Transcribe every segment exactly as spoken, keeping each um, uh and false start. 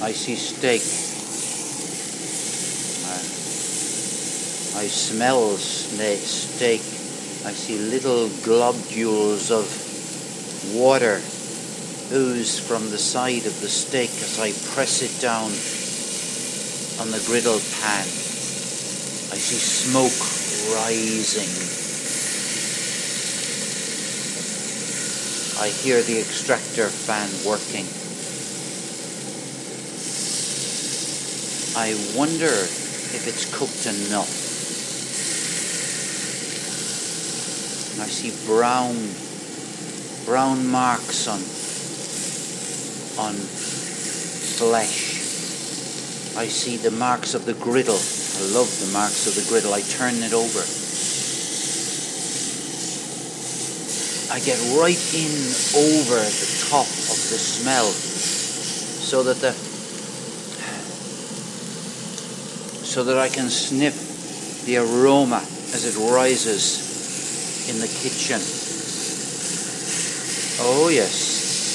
I see steak. I smell steak. I see little globules of water ooze from the side of the steak as I press it down on the griddle pan. I see smoke rising. I hear the extractor fan working. I wonder if it's cooked enough. I see brown, brown marks on, on flesh. I see the marks of the griddle. I love the marks of the griddle. I turn it over. I get right in over the top of the smell, so that the so that I can sniff the aroma as it rises in the kitchen. Oh yes.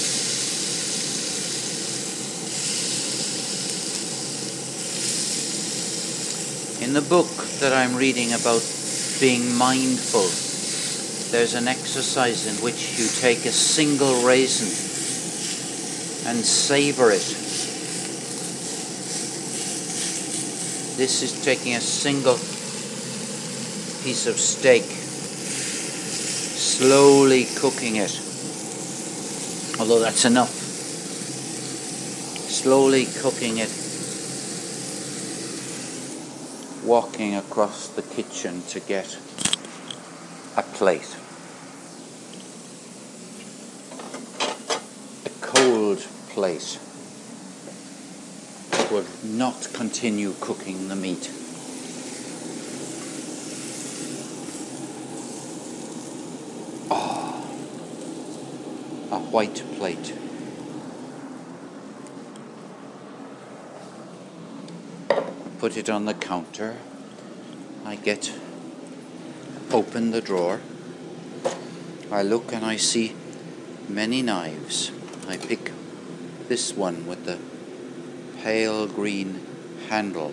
In the book that I'm reading about being mindful, there's an exercise in which you take a single raisin and savor it. This is taking a single piece of steak, slowly cooking it, although that's enough. Slowly cooking it, walking across the kitchen to get a plate. A cold plate would not continue cooking the meat. Ah, a white plate. Put it on the counter. I get, open the drawer. I look and I see many knives. I pick this one with the pale green handle.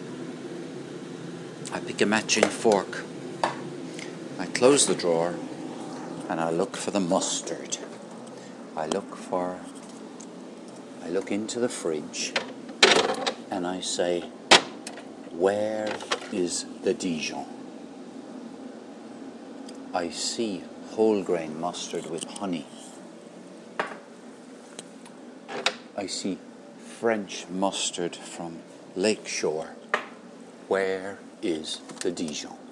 I pick a matching fork. I close the drawer and I look for the mustard. I look for, I look into the fridge and I say, where is the Dijon? I see whole grain mustard with honey. I see French mustard from Lakeshore. Where is the Dijon?